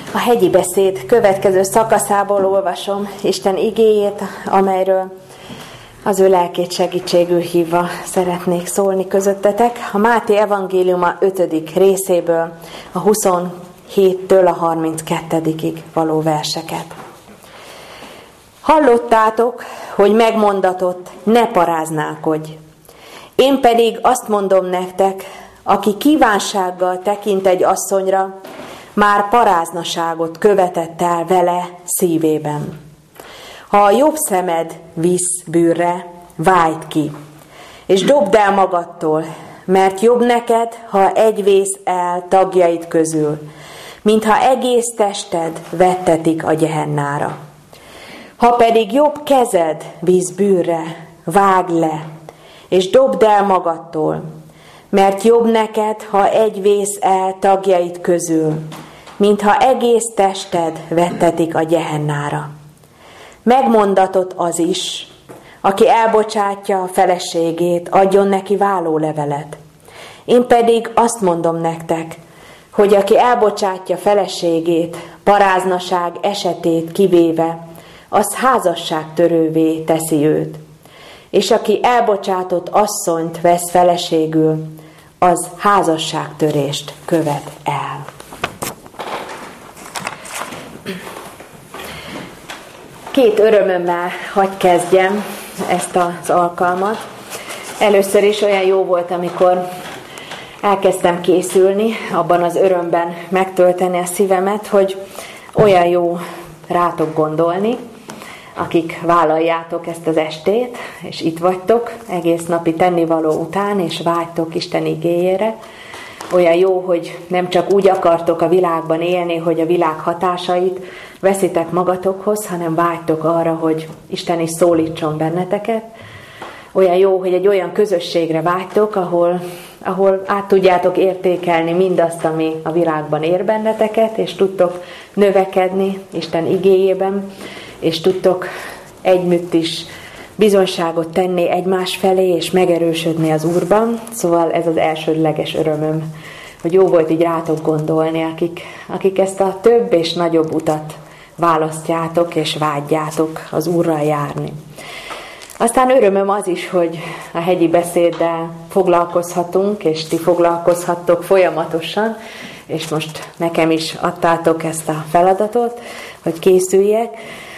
A hegyi beszéd következő szakaszából olvasom Isten igéjét, amelyről az ő lelkét segítségül hívva szeretnék szólni közöttetek. A Máté evangéliuma 5. részéből a 27-től a 32-ig való verseket. Hallottátok, hogy megmondatott, ne paráználkodj. Én pedig azt mondom nektek, aki kívánsággal tekint egy asszonyra, már paráznaságot követett el vele szívében. Ha a jobb szemed visz bűrre, vágd ki, és dobd el magadtól, mert jobb neked, ha egy vész el tagjaid közül, mintha egész tested vettetik a gyehennára. Ha pedig jobb kezed visz bűrre, vágd le, és dobd el magadtól, mert jobb neked, ha egy vész el tagjaid közül, mintha egész tested vettetik a gyehennára. Megmondatott az is, aki elbocsátja a feleségét, adjon neki vállólevelet. Én pedig azt mondom nektek, hogy aki elbocsátja feleségét, paráznaság esetét kivéve, az házasságtörővé teszi őt. És aki elbocsátott asszonyt vesz feleségül, az házasságtörést követ el. Két örömömmel hadd kezdjem ezt az alkalmat. Először is olyan jó volt, amikor elkezdtem készülni, abban az örömben megtölteni a szívemet, hogy olyan jó rátok gondolni, akik vállaljátok ezt az estét, és itt vagytok egész napi tennivaló után, és vágytok Isten igéjére. Olyan jó, hogy nem csak úgy akartok a világban élni, hogy a világ hatásait veszitek magatokhoz, hanem vágytok arra, hogy Isten is szólítson benneteket. Olyan jó, hogy egy olyan közösségre vágytok, ahol át tudjátok értékelni mindazt, ami a világban ér benneteket, és tudtok növekedni Isten igéjében, és tudtok együtt is bizonyságot tenni egymás felé, és megerősödni az Úrban. Szóval ez az elsődleges örömöm, hogy jó volt így rátok gondolni, akik ezt a több és nagyobb utat választjátok, és vágyjátok az Úrral járni. Aztán örömöm az is, hogy a hegyi beszéddel foglalkozhatunk, és ti foglalkozhattok folyamatosan, és most nekem is adtátok ezt a feladatot, hogy készüljek.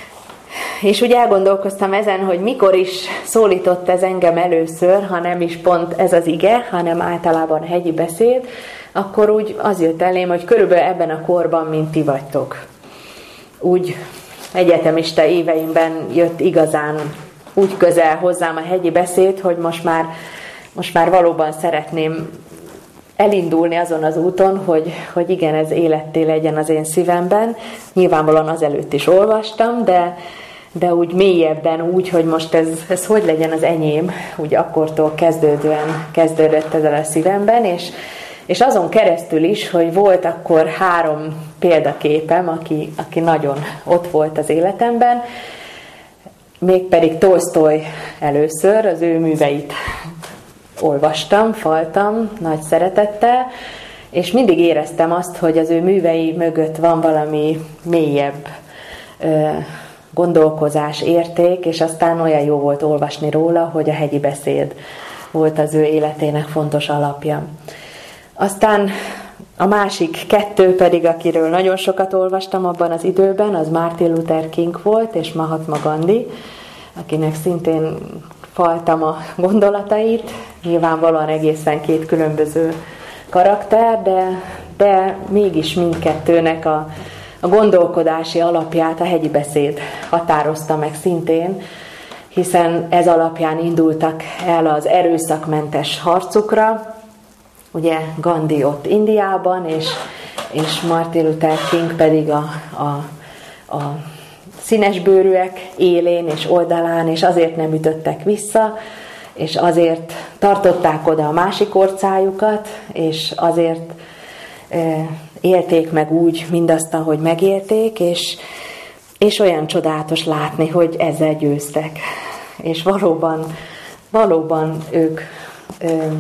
És úgy elgondolkoztam ezen, hogy mikor is szólított ez engem először, ha nem is pont ez az ige, hanem általában hegyi beszéd, akkor úgy az jött elém, hogy körülbelül ebben a korban, mint ti vagytok. Úgy egyetemista éveimben jött igazán úgy közel hozzám a hegyi beszéd, hogy most már valóban szeretném elindulni azon az úton, hogy igen, ez életté legyen az én szívemben. Nyilvánvalóan azelőtt is olvastam, de úgy mélyebben úgy, hogy most ez hogy legyen az enyém, úgy akkortól kezdődött ezzel a szívemben, és azon keresztül is, hogy volt akkor 3 példaképem, aki nagyon ott volt az életemben, mégpedig Tolsztoj először, az ő műveit olvastam, faltam nagy szeretettel, és mindig éreztem azt, hogy az ő művei mögött van valami mélyebb gondolkozás, érték, és aztán olyan jó volt olvasni róla, hogy a hegyi beszéd volt az ő életének fontos alapja. Aztán a másik 2 pedig, akiről nagyon sokat olvastam abban az időben, az Martin Luther King volt, és Mahatma Gandhi, akinek szintén faltam a gondolatait, nyilvánvalóan egészen 2 különböző karakter, de mégis mindkettőnek a gondolkodási alapját a hegyi beszéd határozta meg szintén, hiszen ez alapján indultak el az erőszakmentes harcukra, ugye Gandhi ott Indiában, és Martin Luther King pedig a színesbőrűek élén és oldalán, és azért nem ütöttek vissza, és azért tartották oda a másik orcájukat, és azért élték meg úgy mindazt, ahogy megélték, és olyan csodálatos látni, hogy ezzel győztek. És valóban ők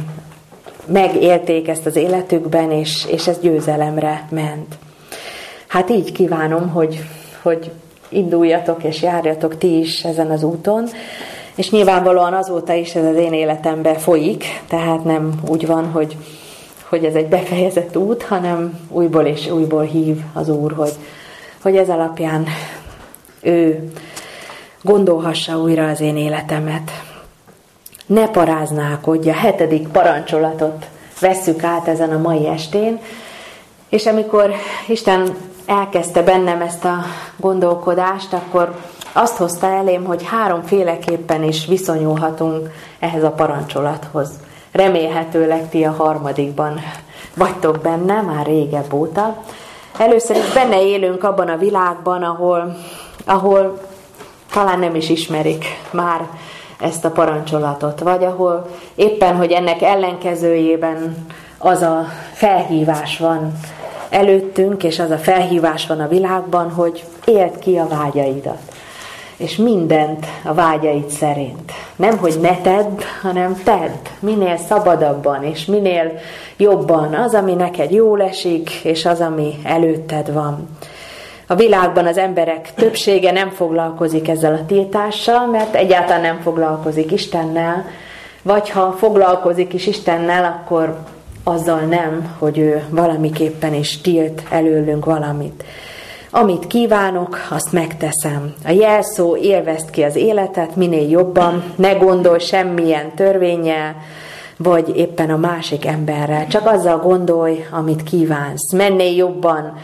megélték ezt az életükben, és ez győzelemre ment. hát így kívánom, hogy induljatok és járjatok ti is ezen az úton, és nyilvánvalóan azóta is ez az én életemben folyik, tehát nem úgy van, hogy ez egy befejezett út, hanem újból és újból hív az Úr, hogy ez alapján ő gondolhassa újra az én életemet. Ne paráználkodj, a 7. parancsolatot vesszük át ezen a mai estén, és amikor Isten elkezdte bennem ezt a gondolkodást, akkor azt hozta elém, hogy 3 féleképpen is viszonyulhatunk ehhez a parancsolathoz. Remélhetőleg ti a 3. vagytok benne, már régebb óta. Először is benne élünk abban a világban, ahol talán nem is ismerik már ezt a parancsolatot, vagy ahol éppen, hogy ennek ellenkezőjében az a felhívás van előttünk, és az a felhívás van a világban, hogy éld ki a vágyaidat. És mindent a vágyaid szerint. Nem, hogy ne tedd, hanem tedd. Minél szabadabban, és minél jobban. Az, ami neked jól esik, és az, ami előtted van. A világban az emberek többsége nem foglalkozik ezzel a tiltással, mert egyáltalán nem foglalkozik Istennel, vagy ha foglalkozik is Istennel, akkor azzal nem, hogy ő valamiképpen is tilt előlünk valamit. Amit kívánok, azt megteszem. A jelszó: élvezd ki az életet minél jobban, ne gondolj semmilyen törvénnyel, vagy éppen a másik emberrel. Csak azzal gondolj, amit kívánsz. Mennél jobban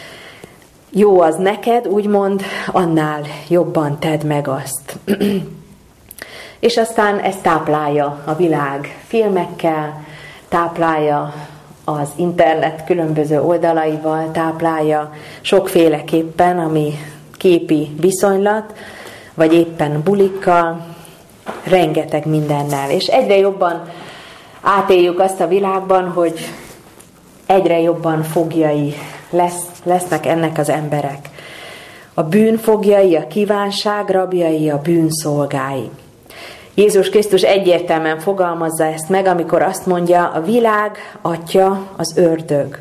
jó az neked, úgymond, annál jobban tedd meg azt. És aztán ezt táplálja a világ filmekkel, táplálja az internet különböző oldalaival, táplálja sokféleképpen, ami képi viszonylat, vagy éppen bulikkal, rengeteg mindennel. És egyre jobban átéljük azt a világban, hogy egyre jobban fogjai lesznek ennek az emberek. A bűn fogjai, a kívánság rabjai, a bűn szolgái. Jézus Krisztus egyértelműen fogalmazza ezt meg, amikor azt mondja, a világ atya az ördög.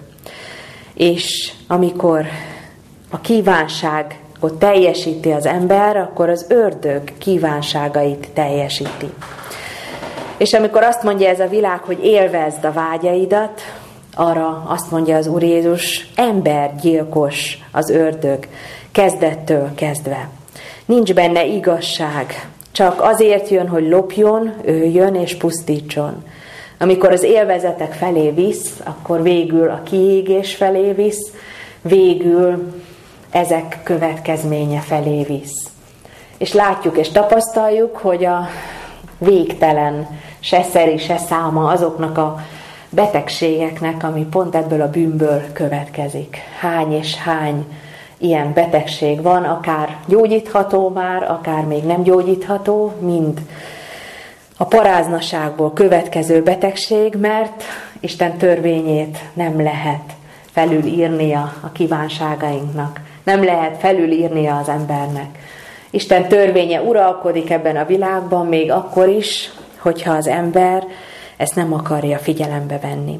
És amikor a kívánságot teljesíti az ember, akkor az ördög kívánságait teljesíti. És amikor azt mondja ez a világ, hogy élvezd a vágyaidat, arra azt mondja az Úr Jézus, embergyilkos az ördög, kezdettől kezdve. Nincs benne igazság, csak azért jön, hogy lopjon, öljön és pusztítson. Amikor az élvezetek felé visz, akkor végül a kiégés felé visz, végül ezek következménye felé visz. És látjuk és tapasztaljuk, hogy a végtelen se szeri, se száma azoknak a betegségeknek, ami pont ebből a bűnből következik. Hány és hány ilyen betegség van, akár gyógyítható már, akár még nem gyógyítható, mind a paráznaságból következő betegség, mert Isten törvényét nem lehet felülírnia a kívánságainknak, nem lehet felülírnia az embernek. Isten törvénye uralkodik ebben a világban még akkor is, hogyha az ember ezt nem akarja figyelembe venni.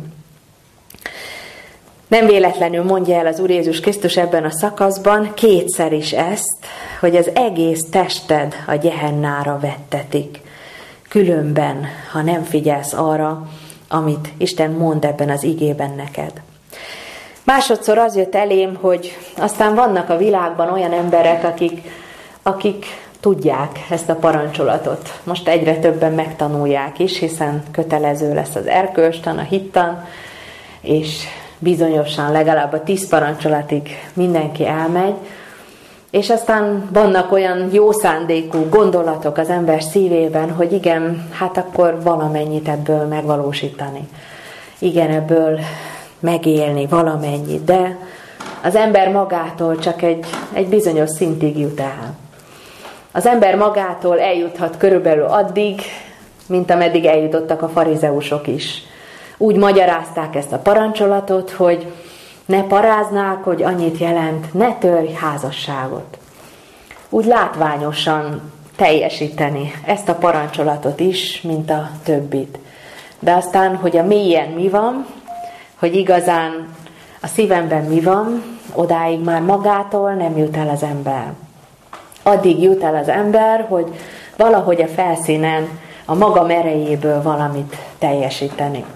Nem véletlenül mondja el az Úr Jézus Krisztus ebben a szakaszban kétszer is ezt, hogy az egész tested a gyehennára vettetik. Különben, ha nem figyelsz arra, amit Isten mond ebben az igében neked. Másodszor az jött elém, hogy aztán vannak a világban olyan emberek, akik tudják ezt a parancsolatot. Most egyre többen megtanulják is, hiszen kötelező lesz az erkölcstan, a hittan, és bizonyosan legalább a 10 parancsolatig mindenki elmegy, és aztán vannak olyan jó szándékú gondolatok az ember szívében, hogy igen, hát akkor valamennyit ebből megvalósítani. Igen, ebből megélni valamennyit, de az ember magától csak egy bizonyos szintig jut el. Az ember magától eljuthat körülbelül addig, mint ameddig eljutottak a farizeusok is. Úgy magyarázták ezt a parancsolatot, hogy ne paráználkodj, annyit jelent, ne törj házasságot. Úgy látványosan teljesíteni ezt a parancsolatot is, mint a többit. De aztán, hogy a mélyen mi van, hogy igazán a szívemben mi van, odáig már magától nem jut el az ember. Addig jut el az ember, hogy valahogy a felszínen a maga erejéből valamit teljesíteni.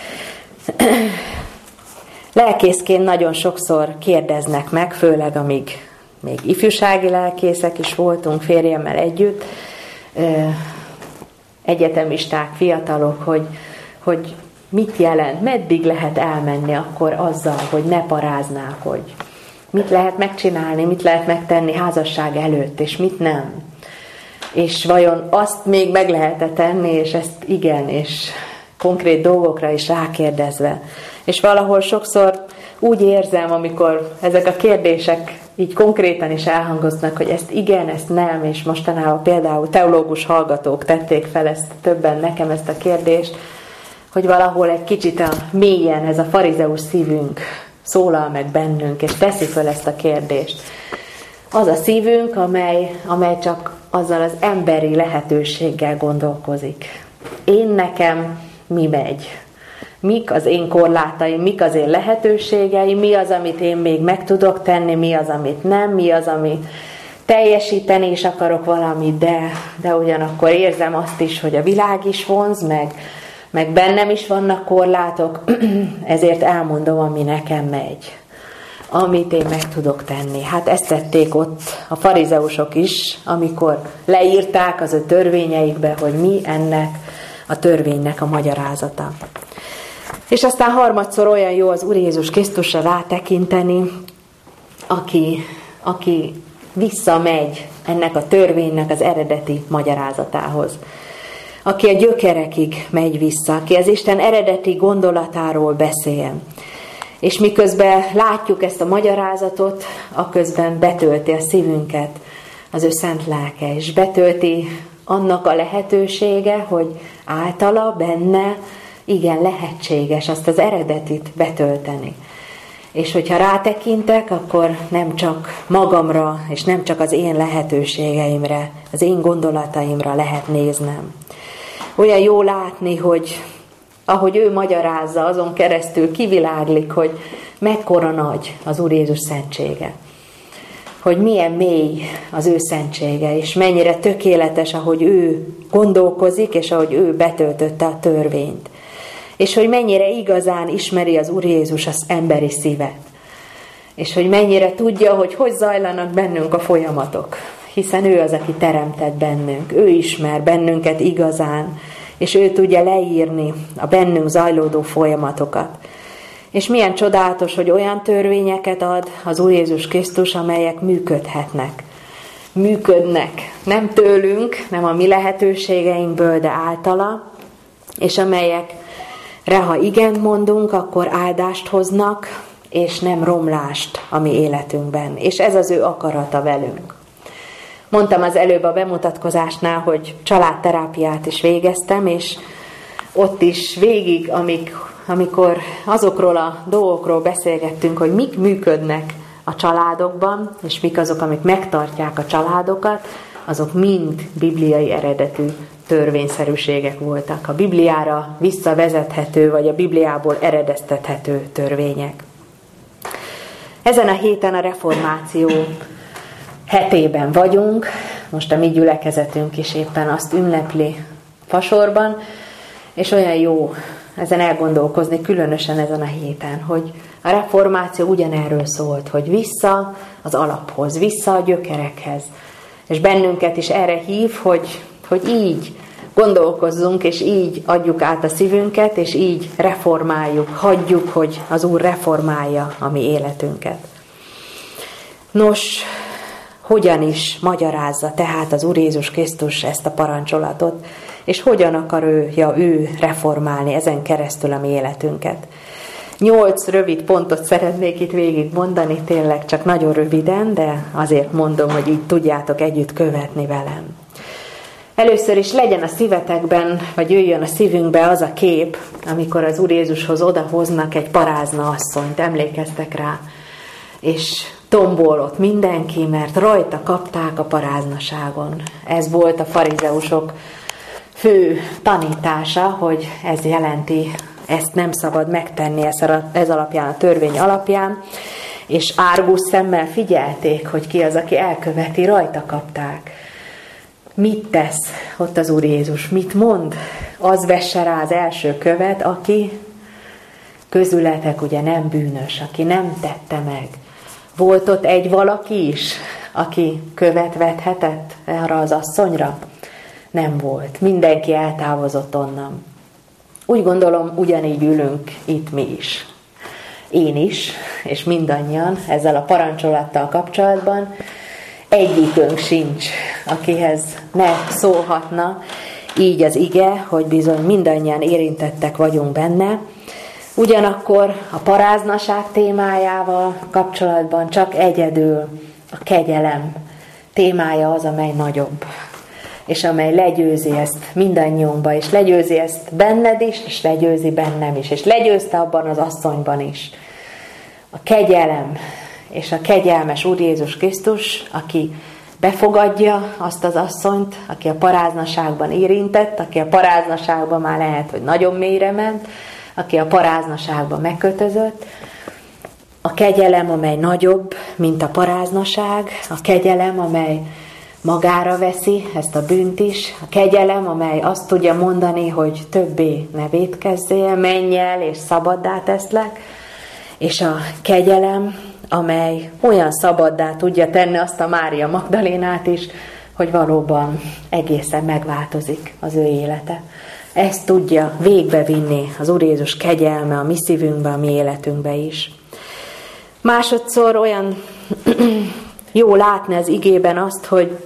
Lelkészként nagyon sokszor kérdeznek meg, főleg amíg még ifjúsági lelkészek is voltunk férjemmel együtt, egyetemisták, fiatalok, hogy mit jelent, meddig lehet elmenni akkor azzal, hogy ne paráználkodj. Mit lehet megcsinálni, mit lehet megtenni házasság előtt, és mit nem. És vajon azt még meg lehet-e tenni, és ezt igen, és konkrét dolgokra is rákérdezve. És valahol sokszor úgy érzem, amikor ezek a kérdések így konkrétan is elhangoznak, hogy ezt igen, ezt nem, és mostanában például teológus hallgatók tették fel ezt többen nekem ezt a kérdést, hogy valahol egy kicsit a mélyen ez a farizeus szívünk szólal meg bennünk, és teszi fel ezt a kérdést. Az a szívünk, amely csak azzal az emberi lehetőséggel gondolkozik. Én nekem mi megy? Mik az én korlátaim, mik az én lehetőségeim, mi az, amit én még meg tudok tenni, mi az, amit nem, mi az, amit teljesíteni is akarok valamit, de ugyanakkor érzem azt is, hogy a világ is vonz, meg bennem is vannak korlátok, ezért elmondom, ami nekem megy, amit én meg tudok tenni. Hát ezt tették ott a farizeusok is, amikor leírták az ő törvényeikbe, hogy mi ennek a törvénynek a magyarázata. És aztán harmadszor olyan jó az Úr Jézus Krisztusra rátekinteni, aki visszamegy ennek a törvénynek az eredeti magyarázatához. Aki a gyökerekig megy vissza, aki az Isten eredeti gondolatáról beszél. És miközben látjuk ezt a magyarázatot, aközben betölti a szívünket az ő szent lelke, és betölti annak a lehetősége, hogy általa, benne, igen, lehetséges azt az eredetit betölteni. És hogyha rátekintek, akkor nem csak magamra, és nem csak az én lehetőségeimre, az én gondolataimra lehet néznem. Olyan jó látni, hogy ahogy ő magyarázza, azon keresztül kiviláglik, hogy mekkora nagy az Úr Jézus szentsége. Hogy milyen mély az ő szentsége, és mennyire tökéletes, ahogy ő gondolkozik, és ahogy ő betöltötte a törvényt. És hogy mennyire igazán ismeri az Úr Jézus az emberi szívet. És hogy mennyire tudja, hogy zajlanak bennünk a folyamatok. Hiszen ő az, aki teremtett bennünk. Ő ismer bennünket igazán, és ő tudja leírni a bennünk zajlódó folyamatokat. És milyen csodálatos, hogy olyan törvényeket ad az Úr Jézus Krisztus, amelyek működhetnek. Működnek. Nem tőlünk, nem a mi lehetőségeinkből, de általa, és amelyekre, ha igent mondunk, akkor áldást hoznak, és nem romlást a mi életünkben. És ez az ő akarata velünk. Mondtam az előbb a bemutatkozásnál, hogy családterápiát is végeztem, és ott is végig, amikor azokról a dolgokról beszélgettünk, hogy mik működnek a családokban, és mik azok, amik megtartják a családokat, azok mind bibliai eredetű törvényszerűségek voltak. A Bibliára visszavezethető, vagy a Bibliából eredeztethető törvények. Ezen a héten a reformáció hetében vagyunk, most a mi gyülekezetünk is éppen azt ünnepli Fasorban, és olyan jó ezen elgondolkozni, különösen ezen a héten, hogy a reformáció ugyanerről szólt, hogy vissza az alaphoz, vissza a gyökerekhez, és bennünket is erre hív, hogy így gondolkozzunk, és így adjuk át a szívünket, és így reformáljuk, hagyjuk, hogy az Úr reformálja a mi életünket. Nos, hogyan is magyarázza tehát az Úr Jézus Krisztus ezt a parancsolatot, és hogyan akarja ő reformálni ezen keresztül a mi életünket. 8 rövid pontot szeretnék itt végig mondani, tényleg csak nagyon röviden, de azért mondom, hogy így tudjátok együtt követni velem. Először is legyen a szívetekben, vagy jöjjön a szívünkbe az a kép, amikor az Úr Jézushoz odahoznak egy parázna asszonyt, emlékeztek rá, és tombolott mindenki, mert rajta kapták a paráznaságon. Ez volt a farizeusok fő tanítása, hogy ez jelenti, ezt nem szabad megtenni ez alapján, a törvény alapján. és árgus szemmel figyelték, hogy ki az, aki elköveti, rajta kapták. Mit tesz ott az Úr Jézus? Mit mond? Az vesse rá az első követ, aki közületek ugye nem bűnös, aki nem tette meg. Volt ott egy valaki is, aki követ vethetett arra az asszonyra? Nem volt. Mindenki eltávozott onnan. Úgy gondolom, ugyanígy ülünk itt mi is. Én is, és mindannyian ezzel a parancsolattal kapcsolatban. Egyikünk sincs, akihez ne szólhatna így az ige, hogy bizony mindannyian érintettek vagyunk benne. Ugyanakkor a paráznaság témájával kapcsolatban csak egyedül a kegyelem témája az, amely nagyobb, és amely legyőzi ezt mindannyiunkba, és legyőzi ezt benned is, és legyőzi bennem is, és legyőzte abban az asszonyban is. A kegyelem és a kegyelmes Úr Jézus Krisztus, aki befogadja azt az asszonyt, aki a paráznaságban érintett, aki a paráznaságban már lehet, hogy nagyon mélyre ment, aki a paráznaságban megkötözött. A kegyelem, amely nagyobb, mint a paráznaság, a kegyelem, amely magára veszi ezt a bűnt is, a kegyelem, amely azt tudja mondani, hogy többé ne vétkezzél, menj el és szabaddá teszlek, és a kegyelem, amely olyan szabaddá tudja tenni azt a Mária Magdalénát is, hogy valóban egészen megváltozik az ő élete. Ezt tudja végbevinni az Úr Jézus kegyelme a mi szívünkbe, a mi életünkbe is. Másodszor olyan jó látni az igében azt, hogy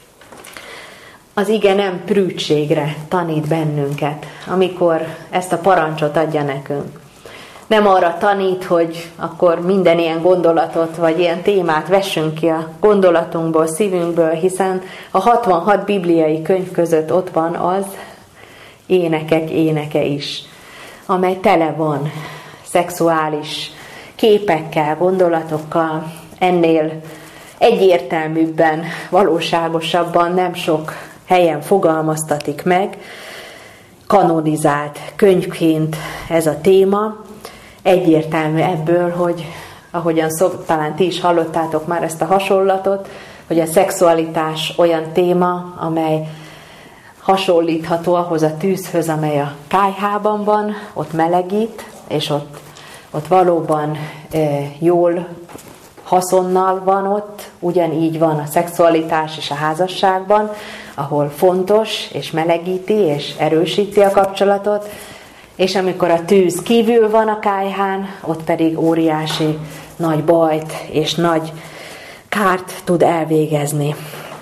az ige nem prűdségre tanít bennünket, amikor ezt a parancsot adja nekünk. Nem arra tanít, hogy akkor minden ilyen gondolatot, vagy ilyen témát vessünk ki a gondolatunkból, szívünkből, hiszen a 66 bibliai könyv között ott van az Énekek éneke is, amely tele van szexuális képekkel, gondolatokkal, ennél egyértelműbben, valóságosabban nem sok helyen fogalmaztatik meg, kanonizált könyvként ez a téma. Egyértelmű ebből, hogy ahogyan talán ti is hallottátok már ezt a hasonlatot, hogy a szexualitás olyan téma, amely hasonlítható ahhoz a tűzhöz, amely a kályhában van, ott melegít, és ott valóban jól haszonnal van ott, ugyanígy van a szexualitás és a házasságban, ahol fontos, és melegíti, és erősíti a kapcsolatot, és amikor a tűz kívül van a kályhán, ott pedig óriási nagy bajt és nagy kárt tud elvégezni.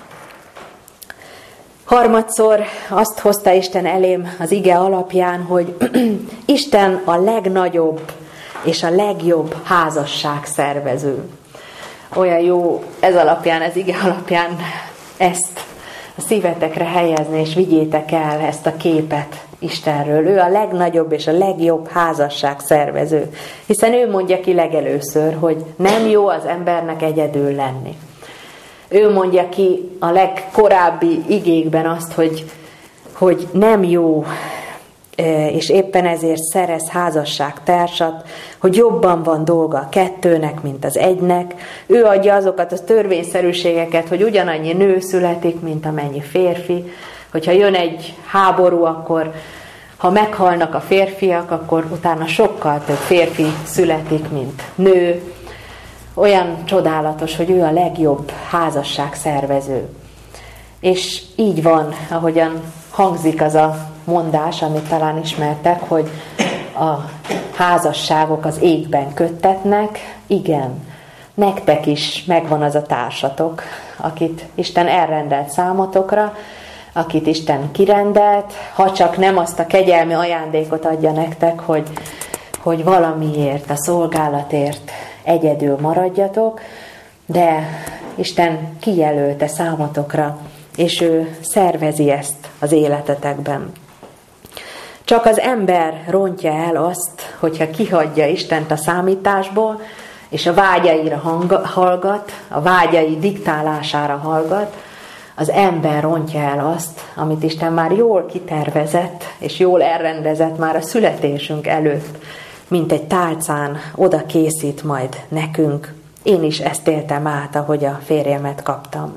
Harmadszor azt hozta Isten elém az ige alapján, hogy Isten a legnagyobb és a legjobb házasságszervező. Olyan jó ez alapján, az ige alapján ezt a szívetekre helyezni, és vigyétek el ezt a képet Istenről. Ő a legnagyobb és a legjobb házasságszervező. Hiszen ő mondja ki legelőször, hogy nem jó az embernek egyedül lenni. Ő mondja ki a legkorábbi igékben azt, hogy nem jó, és éppen ezért szerez házasságtársat, hogy jobban van dolga a kettőnek, mint az egynek. Ő adja azokat a törvényszerűségeket, hogy ugyanannyi nő születik, mint amennyi férfi. Hogyha jön egy háború, akkor ha meghalnak a férfiak, akkor utána sokkal több férfi születik, mint nő. Olyan csodálatos, hogy ő a legjobb házasságszervező. És így van, ahogyan hangzik az a mondás, amit talán ismertek, hogy a házasságok az égben köttetnek. Igen, nektek is megvan az a társatok, akit Isten elrendelt számotokra, akit Isten kirendelt, ha csak nem azt a kegyelmi ajándékot adja nektek, hogy valamiért, a szolgálatért egyedül maradjatok, de Isten kijelölte számotokra, és ő szervezi ezt az életetekben. Csak az ember rontja el azt, hogyha kihagyja Istent a számításból, és a vágyaira hallgat, a vágyai diktálására hallgat, az ember rontja el azt, amit Isten már jól kitervezett, és jól elrendezett már a születésünk előtt, mint egy tálcán oda készít majd nekünk Én is ezt éltem át, ahogy a férjemet kaptam.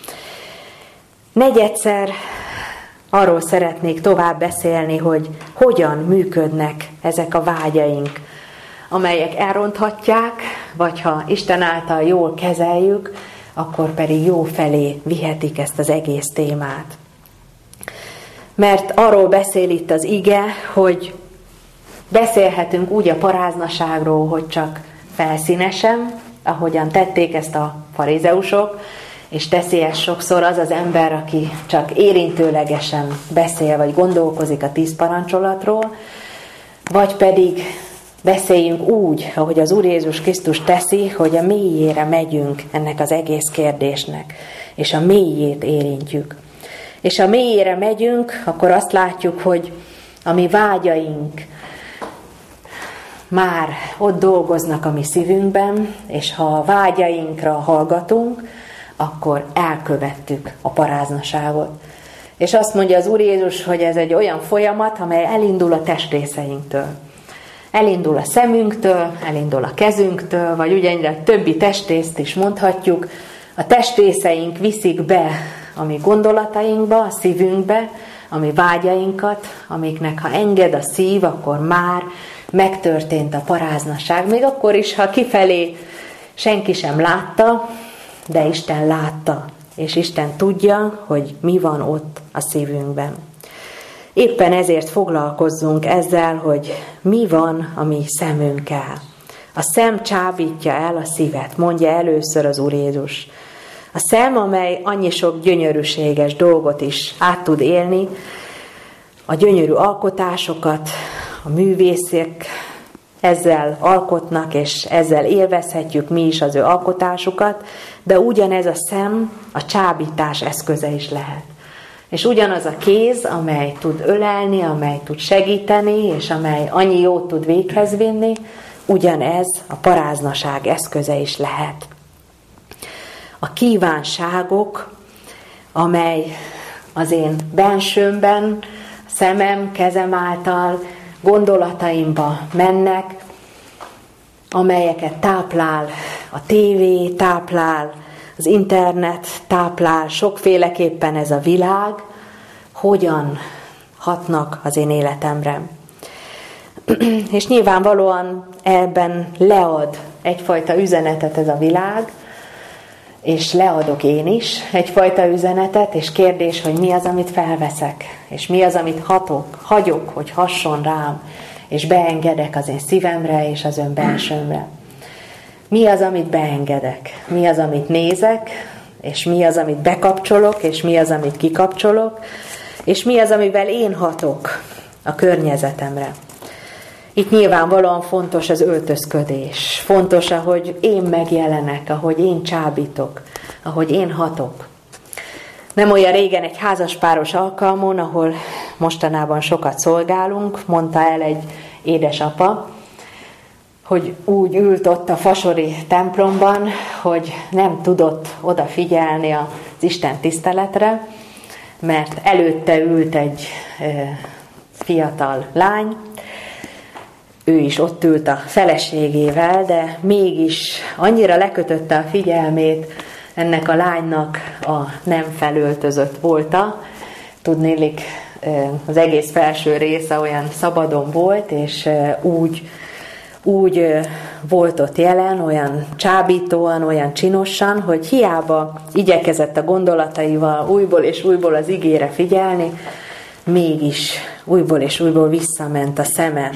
Negyedszer arról szeretnék tovább beszélni, hogy hogyan működnek ezek a vágyaink, amelyek elronthatják, vagy ha Isten által jól kezeljük, akkor pedig jó felé vihetik ezt az egész témát. Mert arról beszél itt az ige, hogy beszélhetünk úgy a paráznaságról, hogy csak felszínesen, ahogyan tették ezt a farizeusok, és teszi ezt sokszor az az ember, aki csak érintőlegesen beszél, vagy gondolkozik a 10 parancsolatról, vagy pedig beszéljünk úgy, ahogy az Úr Jézus Krisztus teszi, hogy a mélyére megyünk ennek az egész kérdésnek, és a mélyét érintjük. És a mélyére megyünk, akkor azt látjuk, hogy a mi vágyaink már ott dolgoznak a mi szívünkben, és ha a vágyainkra hallgatunk, akkor elkövettük a paráznaságot. És azt mondja az Úr Jézus, hogy ez egy olyan folyamat, amely elindul a testréseinktől. Elindul a szemünktől, elindul a kezünktől, vagy ugyanire a többi testrészt is mondhatjuk. A testrészeink viszik be a mi gondolatainkba, a szívünkbe, a mi vágyainkat, amiknek ha enged a szív, akkor már megtörtént a paráznaság. Még akkor is, ha kifelé senki sem látta, de Isten látta, és Isten tudja, hogy mi van ott a szívünkben. Éppen ezért foglalkozzunk ezzel, hogy mi van a mi szemünkkel. A szem csábítja el a szívet, mondja először az Úr Jézus. A szem, amely annyi sok gyönyörűséges dolgot is át tud élni, a gyönyörű alkotásokat, a művészek ezzel alkotnak, és ezzel élvezhetjük mi is az ő alkotásukat, de ugyanez a szem a csábítás eszköze is lehet. És ugyanaz a kéz, amely tud ölelni, amely tud segíteni, és amely annyi jót tud véghez vinni, ugyanez a paráznaság eszköze is lehet. A kívánságok, amely az én bensőmben, szemem, kezem által gondolataimba mennek, amelyeket táplál a tévé, táplál az internet, táplál sokféleképpen ez a világ, hogyan hatnak az én életemre. És nyilvánvalóan ebben lead egyfajta üzenetet ez a világ, és leadok én is egyfajta üzenetet, és kérdés, hogy mi az, amit felveszek, és mi az, amit hagyok, hogy hasson rám, és beengedek az én szívemre és az ön bensőmre. Mi az, amit beengedek? Mi az, amit nézek? És mi az, amit bekapcsolok? És mi az, amit kikapcsolok? És mi az, amivel én hatok a környezetemre? Itt nyilvánvalóan fontos az öltözködés. Fontos, ahogy én megjelenek, ahogy én csábítok, ahogy én hatok. Nem olyan régen egy házaspáros alkalmon, ahol mostanában sokat szolgálunk, mondta el egy édesapa, hogy úgy ült ott a fasori templomban, hogy nem tudott odafigyelni az Isten tiszteletre, mert előtte ült egy fiatal lány, ő is ott ült a feleségével, de mégis annyira lekötötte a figyelmét ennek a lánynak a nem felöltözött volta. Tudnélik, az egész felső része olyan szabadon volt, és úgy volt ott jelen, olyan csábítóan, olyan csinosan, hogy hiába igyekezett a gondolataival újból és újból az igére figyelni, mégis újból és újból visszament a szeme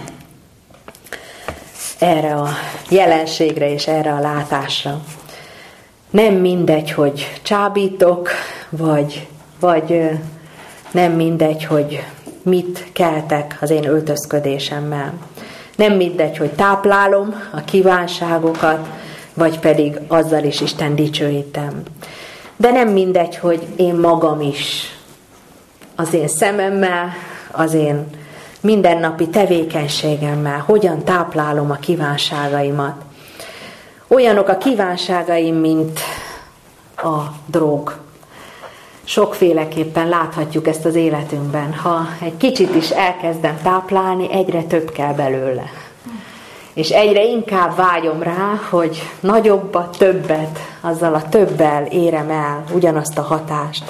erre a jelenségre és erre a látásra. Nem mindegy, hogy csábítok, vagy nem mindegy, hogy mit keltek az én öltözködésemmel. Nem mindegy, hogy táplálom a kívánságokat, vagy pedig azzal is Isten dicsőítem. De nem mindegy, hogy én magam is az én szememmel, az én mindennapi tevékenységemmel hogyan táplálom a kívánságaimat. Olyanok a kívánságaim, mint a drog. Sokféleképpen láthatjuk ezt az életünkben. Ha egy kicsit is elkezdem táplálni, egyre több kell belőle. És egyre inkább vágyom rá, hogy nagyobbat, többet, azzal a többel érem el ugyanazt a hatást.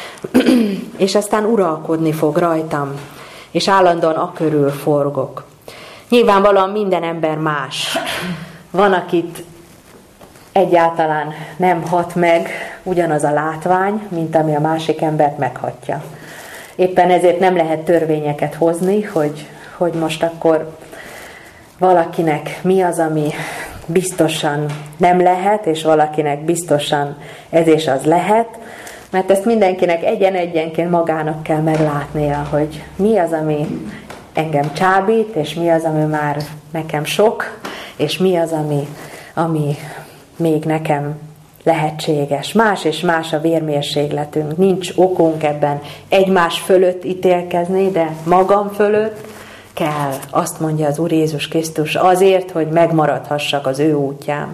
És aztán uralkodni fog rajtam, és állandóan akörül forgok. Nyilvánvalóan minden ember más. Van, akit egyáltalán nem hat meg ugyanaz a látvány, mint ami a másik embert meghatja. Éppen ezért nem lehet törvényeket hozni, hogy most akkor valakinek mi az, ami biztosan nem lehet, és valakinek biztosan ez és az lehet, mert ezt mindenkinek egyenként magának kell meglátnia, hogy mi az, ami engem csábít, és mi az, ami már nekem sok, és mi az, ami még nekem lehetséges. Más és más a vérmérsékletünk. Nincs okunk ebben egymás fölött ítélkezni, de magam fölött kell, azt mondja az Úr Jézus Krisztus, azért, hogy megmaradhassak az ő útján.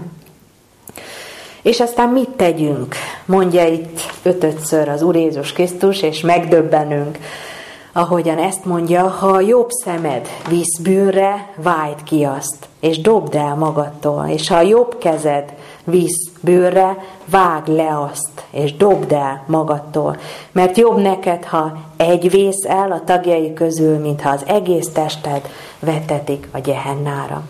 És aztán mit tegyünk? Mondja itt 5-ször az Úr Jézus Krisztus, és megdöbbenünk, ahogyan ezt mondja, ha a jobb szemed visz bűnre, vájd ki azt, és dobd el magadtól, és ha a jobb kezed visz bűnre, vágd le azt, és dobd el magadtól. Mert jobb neked, ha egy vész el a tagjai közül, mintha az egész tested vetetik a Gehennára.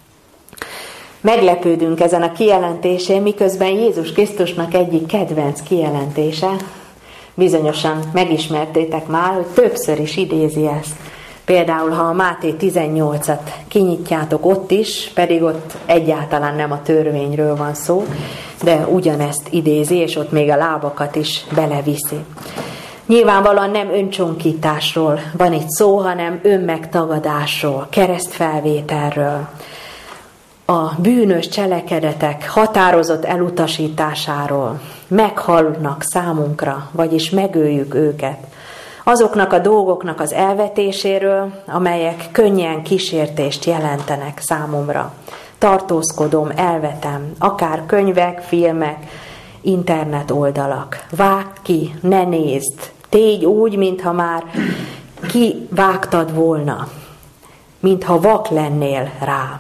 Meglepődünk ezen a kijelentésén, miközben Jézus Krisztusnak egyik kedvenc kijelentése, bizonyosan megismertétek már, hogy többször is idézi ezt. Például, ha a Máté 18-at kinyitjátok ott is, pedig ott egyáltalán nem a törvényről van szó, de ugyanezt idézi, és ott még a lábakat is beleviszi. Nyilvánvalóan nem öncsonkításról van itt szó, hanem önmegtagadásról, keresztfelvételről. A bűnös cselekedetek határozott elutasításáról, meghalnak számunkra, vagyis megöljük őket. Azoknak a dolgoknak az elvetéséről, amelyek könnyen kísértést jelentenek számomra. Tartózkodom, elvetem, akár könyvek, filmek, internet oldalak. Vágd ki, ne nézd, tégy úgy, mintha már kivágtad volna, mintha vak lennél rá.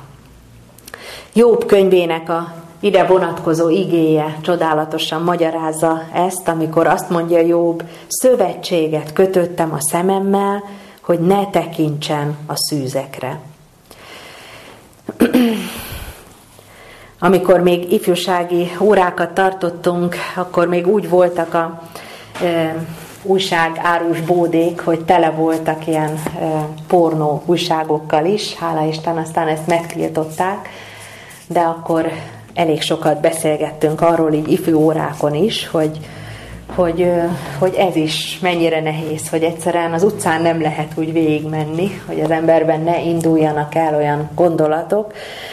Jobb könyvének a ide vonatkozó igéje csodálatosan magyarázza ezt, amikor azt mondja Jobb, szövetséget kötöttem a szememmel, hogy ne tekintsen a szűzekre. Amikor még ifjúsági órákat tartottunk, akkor még úgy voltak a újságárus bódék, hogy tele voltak ilyen pornó újságokkal is, hála Isten, aztán ezt megtiltották, de akkor elég sokat beszélgettünk arról így ifjú órákon is, hogy ez is mennyire nehéz, hogy egyszerűen az utcán nem lehet úgy végigmenni, hogy az emberben ne induljanak el olyan gondolatok,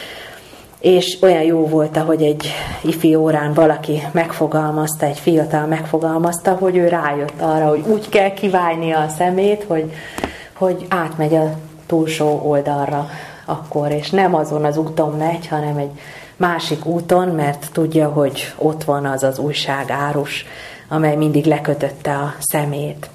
és olyan jó volt, ahogy egy ifi órán valaki megfogalmazta, egy fiatal megfogalmazta, hogy ő rájött arra, hogy úgy kell kiválnia a szemét, hogy átmegy a túlsó oldalra akkor, és nem azon az úton megy, hanem egy másik úton, mert tudja, hogy ott van az az újságárus, amely mindig lekötötte a szemét.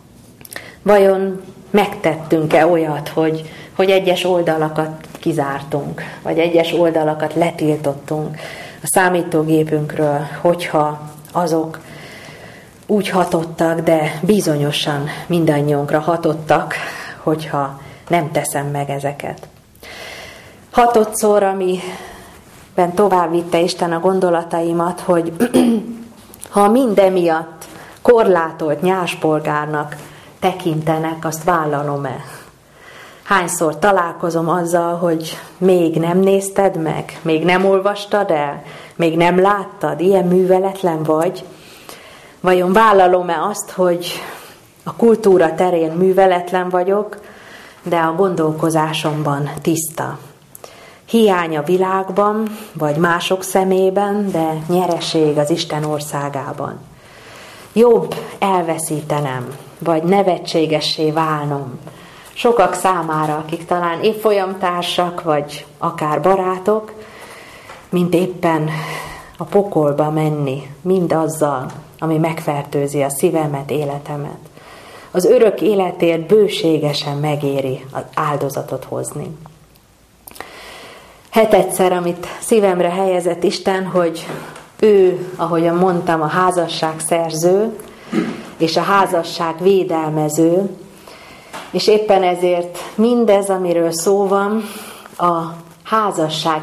Vajon megtettünk-e olyat, hogy egyes oldalakat kizártunk, vagy egyes oldalakat letiltottunk a számítógépünkről, hogyha azok úgy hatottak, de bizonyosan mindannyiunkra hatottak, hogyha nem teszem meg ezeket. Hatodszor, amiben tovább vitte Isten a gondolataimat, hogy ha mindemiatt korlátolt nyáspolgárnak tekintenek, azt vállalom-e? Hányszor találkozom azzal, hogy még nem nézted meg, még nem olvastad el, még nem láttad, ilyen műveletlen vagy? Vajon vállalom-e azt, hogy a kultúra terén műveletlen vagyok, de a gondolkozásomban tiszta? Hiány a világban, vagy mások szemében, de nyereség az Isten országában. Jobb elveszítenem, vagy nevetségessé válnom. Sokak számára, akik talán évfolyamtársak, vagy akár barátok, mint éppen a pokolba menni, mindazzal, ami megfertőzi a szívemet, életemet. Az örök életért bőségesen megéri az áldozatot hozni. Hetedszer, amit szívemre helyezett Isten, hogy ő, ahogyan mondtam, a házasság szerző, és a házasság védelmező, és éppen ezért mindez, amiről szó van, a házasság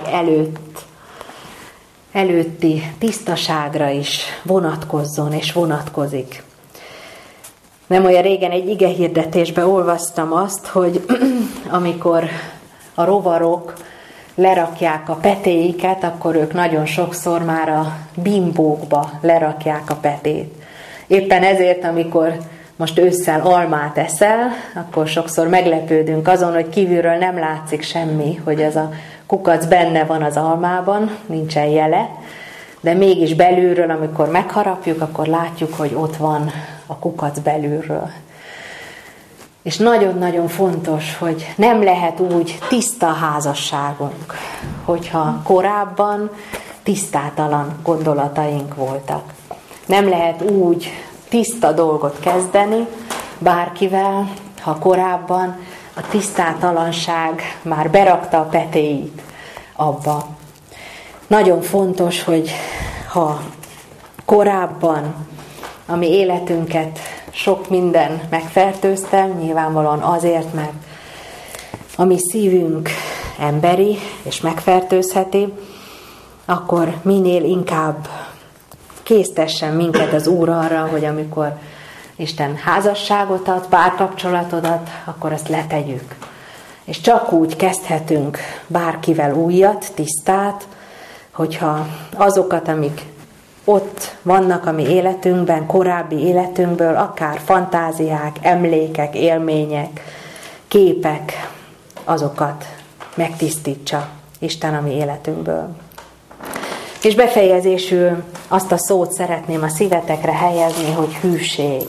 előtti tisztaságra is vonatkozzon és vonatkozik. Nem olyan régen egy igehirdetésben olvastam azt, hogy amikor a rovarok lerakják a petéiket, akkor ők nagyon sokszor már a bimbókba lerakják a petét. Éppen ezért, amikor most ősszel almát eszel, akkor sokszor meglepődünk azon, hogy kívülről nem látszik semmi, hogy az a kukac benne van az almában, nincsen jele, de mégis belülről, amikor megharapjuk, akkor látjuk, hogy ott van a kukac belülről. És nagyon-nagyon fontos, hogy nem lehet úgy tiszta a házasságunk, hogyha korábban tisztátalan gondolataink voltak. Nem lehet úgy tiszta dolgot kezdeni bárkivel, ha korábban a tisztátalanság már berakta a petéit abba. Nagyon fontos, hogy ha korábban a mi életünket sok minden megfertőzte, nyilvánvalóan azért, mert a mi szívünk emberi és megfertőzheti, akkor minél inkább késztessen minket az Úr arra, hogy amikor Isten házasságot ad, párkapcsolatodat, akkor azt letegyük. És csak úgy kezdhetünk bárkivel újat, tisztát, hogyha azokat, amik ott vannak a mi életünkben, korábbi életünkből, akár fantáziák, emlékek, élmények, képek, azokat megtisztítsa Isten a mi életünkből. És befejezésül azt a szót szeretném a szívetekre helyezni, hogy hűség.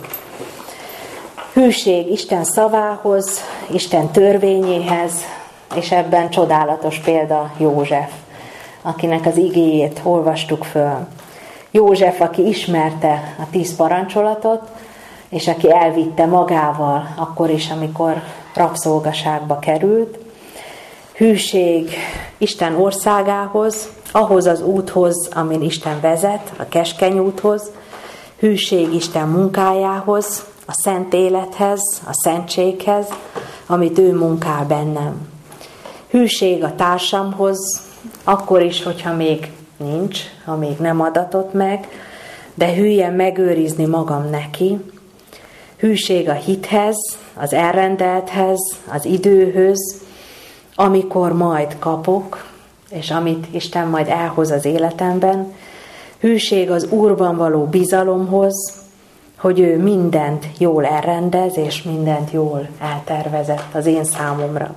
Hűség Isten szavához, Isten törvényéhez, és ebben csodálatos példa József, akinek az igéjét olvastuk föl. József, aki ismerte a 10 parancsolatot, és aki elvitte magával akkor is, amikor rabszolgaságba került. Hűség Isten országához, ahhoz az úthoz, amin Isten vezet, a keskeny úthoz. Hűség Isten munkájához, a szent élethez, a szentséghez, amit ő munkál bennem. Hűség a társamhoz, akkor is, hogyha még nincs, ha még nem adatott meg, de hülyen megőrizni magam neki. Hűség a hithez, az elrendelthez, az időhöz, amikor majd kapok, és amit Isten majd elhoz az életemben. Hűség az Úrban való bizalomhoz, hogy ő mindent jól elrendez, és mindent jól eltervezett az én számomra.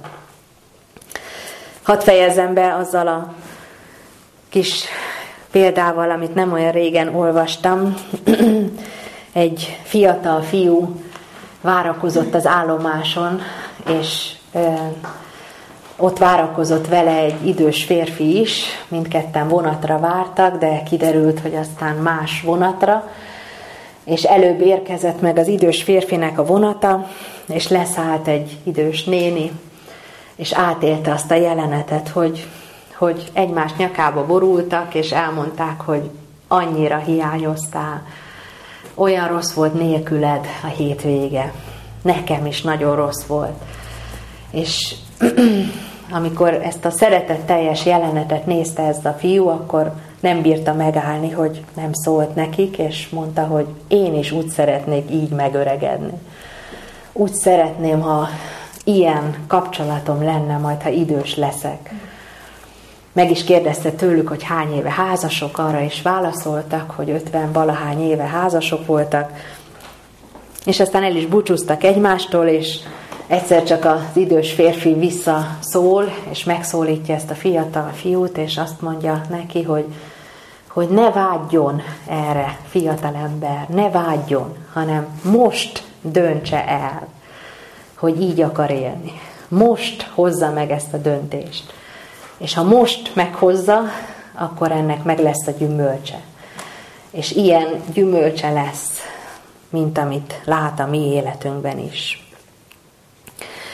Hadd fejezzem be azzal a kis példával, amit nem olyan régen olvastam. Egy fiatal fiú várakozott az állomáson, és ott várakozott vele egy idős férfi is, mindketten vonatra vártak, de kiderült, hogy aztán más vonatra, és előbb érkezett meg az idős férfinek a vonata, és leszállt egy idős néni, és átélte azt a jelenetet, hogy egymás nyakába borultak, és elmondták, hogy annyira hiányoztál, olyan rossz volt nélküled a hétvége. Nekem is nagyon rossz volt. És amikor ezt a szeretetteljes jelenetet nézte ez a fiú, akkor nem bírta megállni, hogy nem szólt nekik, és mondta, hogy én is úgy szeretnék így megöregedni. Úgy szeretném, ha ilyen kapcsolatom lenne majd, ha idős leszek. Meg is kérdezte tőlük, hogy hány éve házasok, arra is válaszoltak, hogy 50-valahány éve házasok voltak, és aztán el is búcsúztak egymástól, és egyszer csak az idős férfi visszaszól, és megszólítja ezt a fiatal fiút, és azt mondja neki, hogy ne vágyjon erre, fiatalember, ne vágyjon, hanem most döntse el, hogy így akar élni. Most hozza meg ezt a döntést. És ha most meghozza, akkor ennek meg lesz a gyümölcse. És ilyen gyümölcse lesz, mint amit lát a mi életünkben is.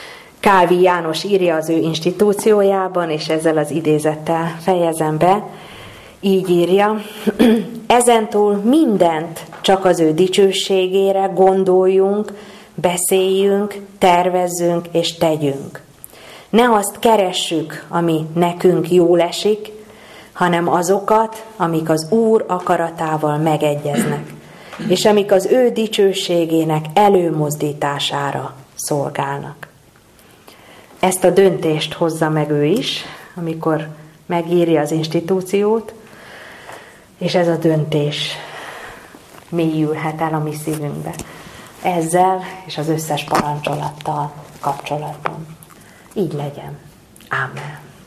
Kálvin János írja az ő institúciójában, és ezzel az idézettel fejezem be, így írja: ezentúl mindent csak az ő dicsőségére gondoljunk, beszéljünk, tervezzünk és tegyünk. Ne azt keressük, ami nekünk jól esik, hanem azokat, amik az Úr akaratával megegyeznek, és amik az ő dicsőségének előmozdítására szolgálnak. Ezt a döntést hozza meg ő is, amikor megírja az institúciót, és ez a döntés mélyülhet el a mi szívünkbe. Ezzel és az összes parancsolattal kapcsolatban. Így legyen. Ámen.